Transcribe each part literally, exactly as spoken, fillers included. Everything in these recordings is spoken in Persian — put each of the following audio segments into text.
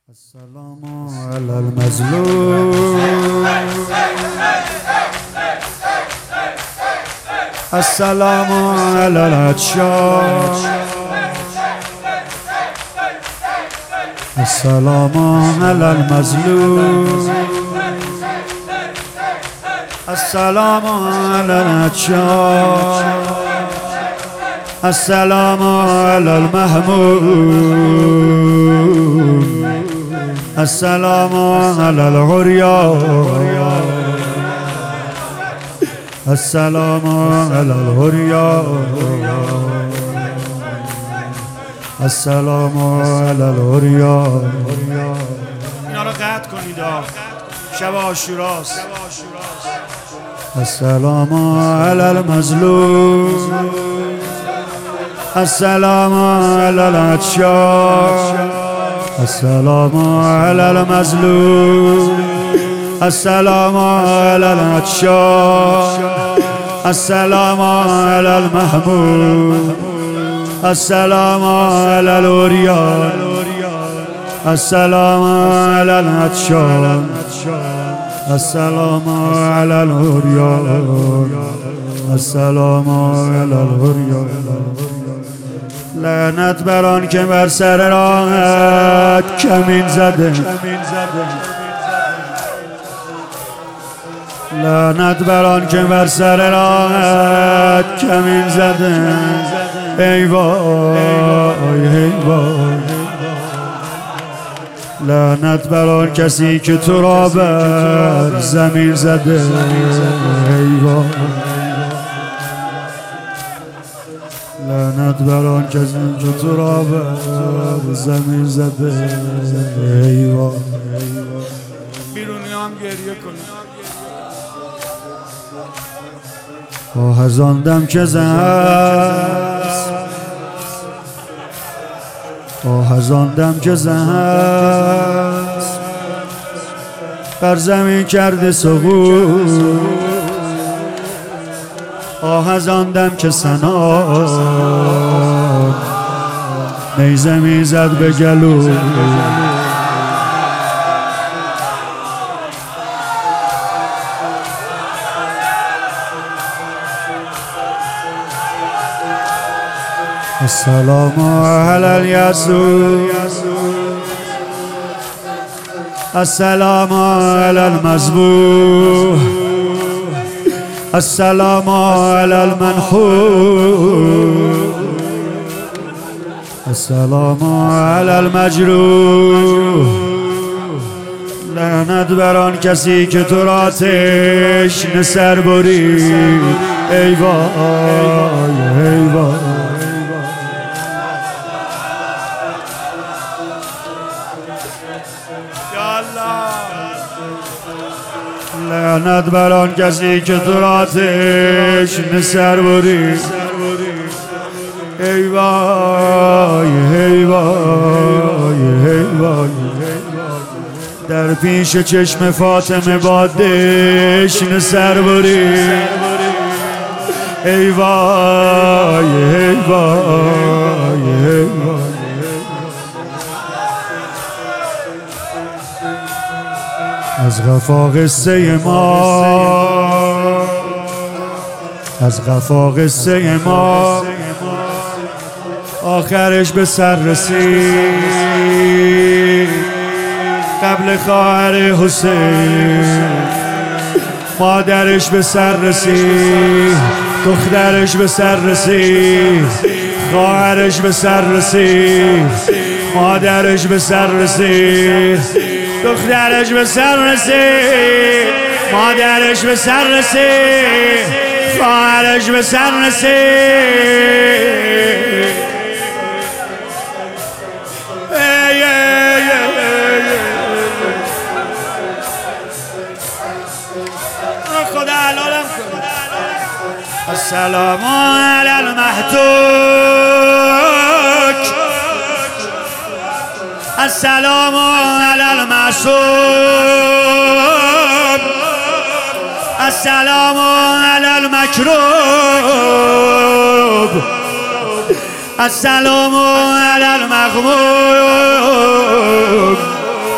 السلام على المظلوم السلام على العطشان السلام على المظلوم السلام على العطشان السلام على المهموم السلام على العريان السلام على العريان السلام على العريان. اینا رو قطع کنید شب عاشوراست. السلام على المظلوم السلام على العطشان السلام على المظلوم السلام على العطشان السلام على المهموم السلام على العريان السلام على العطشان السلام على العريان السلام على العريان. لعنت بر آن که بر سر راهت کمین زده، لعنت بر آن که بر سر راهت کمین زده. ای وای ای وای، لعنت بر آن کسی که تو را بر زمین زده. ای وای، لعنت بر آن کسی که تو را بر زمین زده. ای وای، بیرونی هم گریه کنید. آه از آن دم که زهست، آه از آن دم که زهست بر زمین کرده سقوط. آه از آن دم که سنا نیزه میزد به گلو. السلام على اليسوع السلام على المذبوح السلام على المنحور السلام على المجروح. لعنت بر آن کسی که تو را تشنه سر برید. ای وای ای وای، لعنت بر آن کسی که تو را تشنه سر برید. ای وای ای وای ای وای، در پیش چشم فاطمه با دشنه سر برید. ای وای ای وای ای وای، از قفا قصه ما، از قفا قصه ما آخرش به سر رسید. قبل خواهر حسین مادرش به سر رسید، دخترش به سر رسید، خواهرش به سر رسید، مادرش به سر رسید، دخترش به سر رسید، مادرش به سر رسید، خواهرش به سر رسید. خدا حلالم کن. السلام علی المهتوک السلام علی المعصوم السلام علی المکروب السلام علی المغموم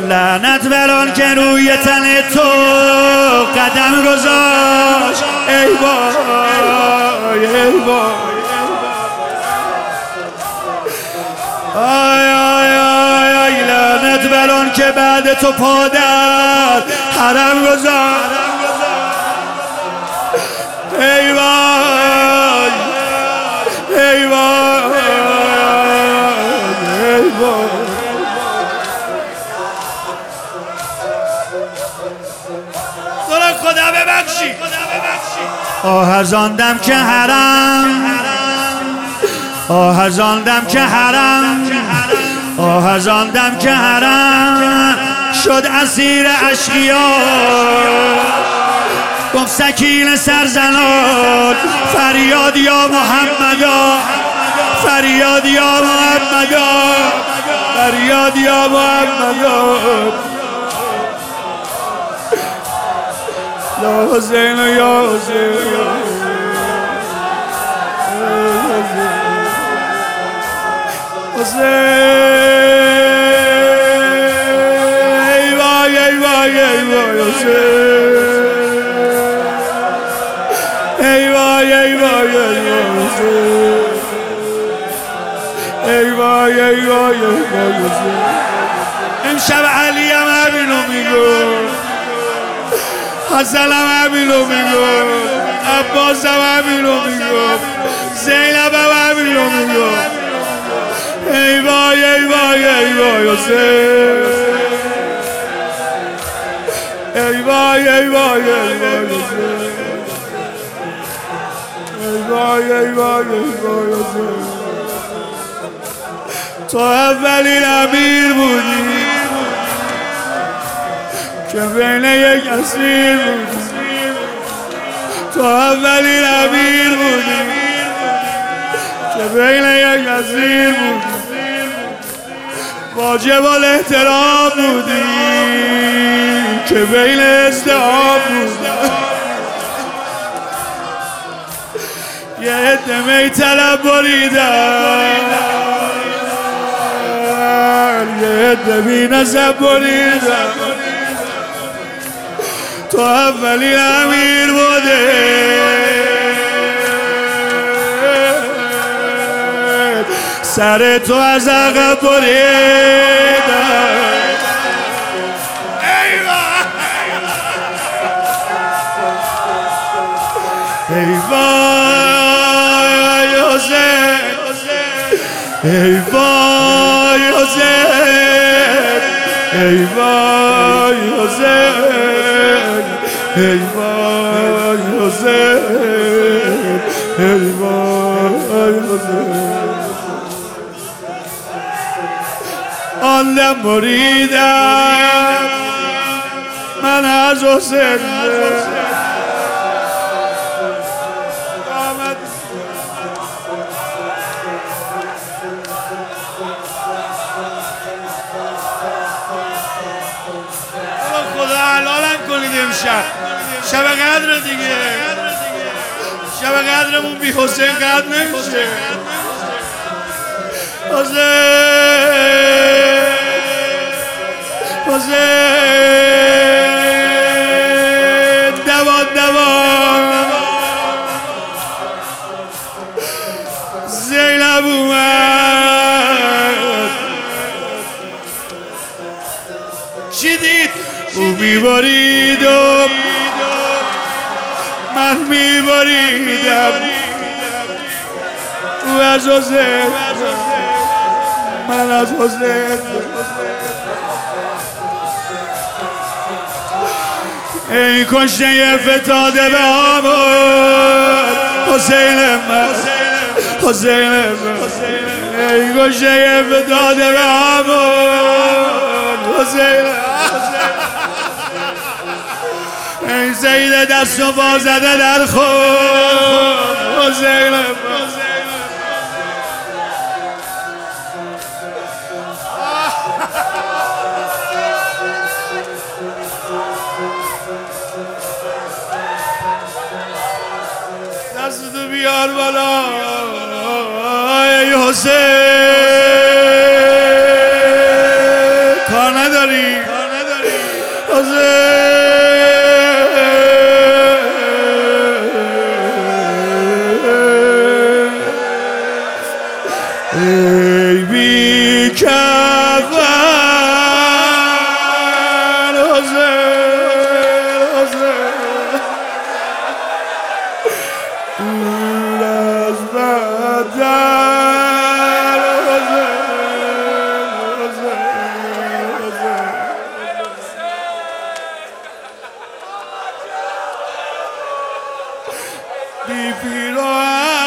لعنت بران که روی تن تو قدم گذاشت. ای وای ای وای آی آی آی آی لعنت بران که بعد تو پا در حرم گذاشت. ای وای ای وای ای وای خدا ببخشی. آه از آن دم که حرم آه از آن دم که حرم آه از آن دم که حرم شد اسیر اشقیا. گفت سکین سرزنان فریاد یا محمدا فریاد یا محمدا فریاد یا محمدا یا حسین یا حسین حسین ای وای ای وای ای وای حسین ای وای ای وای ای وای حسین ای وای ای وای ای وای حسین. امشب علی هم همینو میگو، حسن هم همینو میگو، عباس هم همینو میگو، زینب هم همینو میگو. ای وای ای وای ای وای حسین ای وای ای وای ای وای حسین ای وای ای وای ای وای حسین. تو اولین امیر بودی که بین یک اسیر بودی. تو اولین امیر بودی که بین یک اسیر بودی. واجب الاحترام بودی که بین ازدحام بودی. یه عده میطلب بریدن، یه عده بی نسب بریدن. تو اولین امیر بوده سر تو از عقب بریدن. ای وای حسین ای وای حسین ای وای حسین ای وای حسین ای وای حسین. آن دم بریدم من از حسین خدا حلالم کنید. امشب شب قدر دیگه، شب قدرمون بی حسین قدر نمیشه. حسین حسین دوان دوان زینب اومد. چی دید؟ او میبارید و من میباریدم. او از حسین من از حسین. ای کشته فتاده به آمون حسین من حسین من. ای کشته فتاده به آمون حسین من. ای سید دست و پا زده در خون حسین من. دستتو بیار بالا ای حسین. کار نداری ای بی کفن حسین حسین دور از بدن حسین حسین حسین بی پیراهن